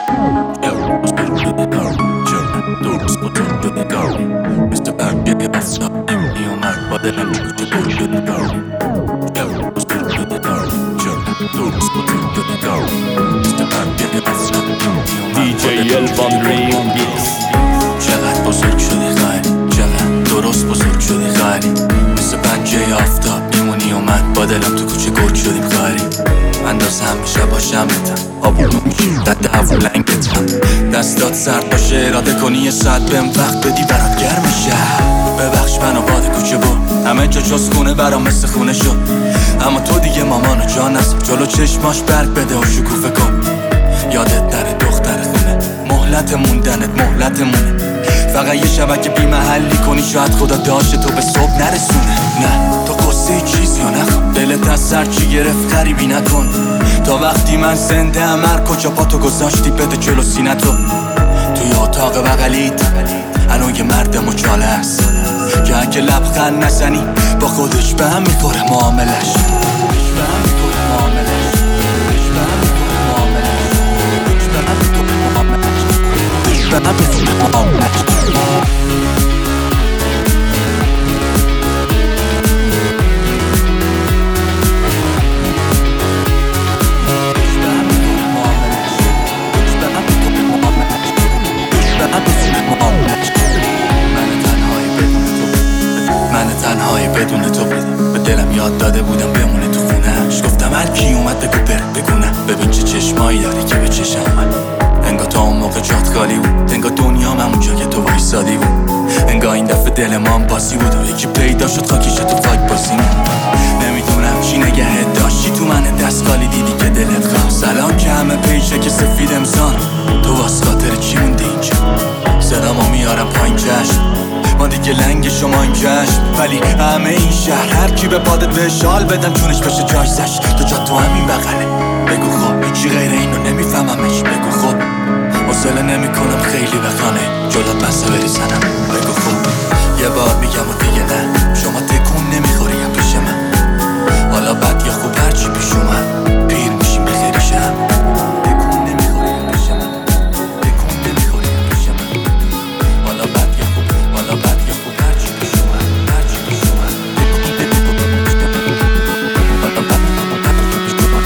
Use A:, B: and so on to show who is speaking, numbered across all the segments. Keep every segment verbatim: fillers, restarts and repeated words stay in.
A: درست با تو شده گاوی مثل برگه اصلا میامد با دلم تو گل شده گاوی درست با تو شده گاوی مثل برگه اصلا
B: دی جی الوان ریمیکس.
A: چقدر بزرگ شدی خیلی، چقدر درست بزرگ شدی خیلی، مثل پنجه آفتاب میمونی اومد با دلم تو کوچه گرگ شدیم خیلی. انداز همیشه باشم بتم آبونو میشی دد هوا لنگتم، دستات سرد باشه اراده کنی یه ساعت بهم وقت بدی برات گرم میشه. ببخش منو باد کوچه برد، همه جا جز خونه برام مثل خونه شد، اما تو دیگه مامانو جان هست جلو چشماش برگ بده و شکوفه کن. یادت نره دختر خونه، مهلت موندنت مهلتمونه، فقط یه شبکه بی محلی کنی شاید خدا داشته تو به صبح نرسونه. نه تو قصه چیزی رو نخوام، دلت از سر چی گرفت غریبی نکن، تا وقتی من زنده ام هر کجا پا تو گذاشتی بده جلو سینتو. توی اتاق بغلیت هنو یه مرد مچاله هست که اگه لبخند نزنی با خودش به هم میخوره معاملش. But I'm missing the whole match. بدون تو به دلم یاد داده بودم بمونه تو خونهش، گفتم هر کی اومد بگو بره بگونه، ببین چه چشمایی داری که به چشم من، انگار تا اون موقع جات خالی بود، انگار دنیام همونجا که تو وایسادی بود، انگار این دفعه دل ما هم باسی بود و یکی پیدا شد خاکیشه تو خاک بازیم. نمیدونم چی نگهت داشتی تو من دست خالی دیدی که دلت خواست، الان که همه پیشه که سفید امضان تو واس خاطر چی موندی اینجا. صدامو میارم پایین جشن ما دیگه لنگ شما این جشن، ولی همه این شهر هر کی به پادت به شال بدن چونش بشه جاش زش، تو جا تو همین بغله بگو خب هیچی غیر اینو نمیفهممش، بگو خب حوصله نمیکنم خیلی بخانه جلوت بسته بریزنم، بگو خب یه بار میگم و دیگه نه شما تکون نمیخوریم پیش من، حالا بد یا خوب هرچی پیش اومد پیر میشیم بخیری شم، تکون نمیخوریم پیش من، تکون نمیخوریم پیش من، حالا بد یا خوب حالا بد یا خوب هرچی پیش اومد هرچی پیش اومد تکون نمیخوریم پیش من، حالا بد یا خوب هرچی پیش اومد.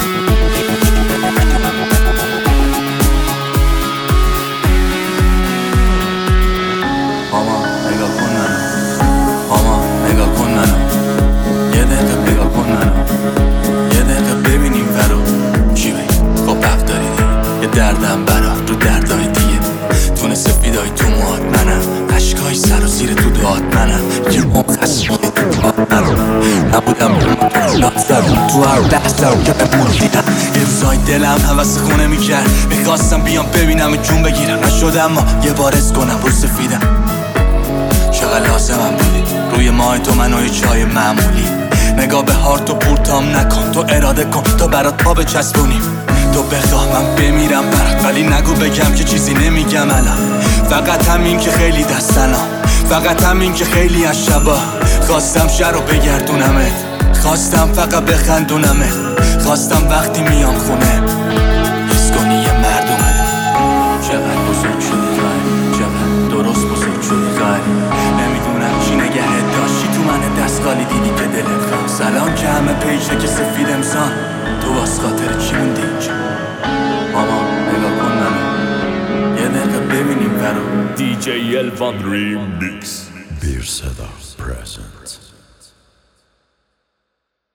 A: ماما نگاه کن منو، ماما نگاه کن منو، یه دقیقه نگاه کن منو، یه دقیقه ببینیم فرو چی بگی خب حق داری دیگه، یه دردم برات رو دردای دیگه، تونه سفیدای تو موهات منم، عشقای سر و زیر تو دعات منم، یه موقع خسیه تو دعات منم، نبودم نازدارم تو هر لحظه که بمون دیدم، یه روزای دلم حوث خونه میکرد میخواستم بیام ببینم جون بگیرم، نشد اما یه بار از کنم رو سفیدم. چقدر لازمم بودی روی ماه تو منو یه چای معمولی، نگاه به هارت و پورتام نکن، تو اراده کن تا برات پا بچسبونیم، تو بخواه من بمیرم برات ولی نگو بگم که چیزی نمیگم الان، فقط همین که خیلی دستنا، فقط همین که خیلی از شبا خواستم شهر رو بگردونمت، خواستم فقط بخندونمت، خواستم وقتی میام خونه حس کنی یه مرد اومده. چقدر بزرگ شدی خیلی، چقدر درست بزرگ شدی خیلی، نمیدونم چی نگهت داشتی تو من دست خالی دیدی که دلت خواست، الان که همه پیشه که سفید امضان تو واس خاطر چی موندی اینجا. ماما نگاه کن منو، یه دقیقه ببینیم فرو
B: دی جی الوان ریمیکس.
C: Bir Seda present.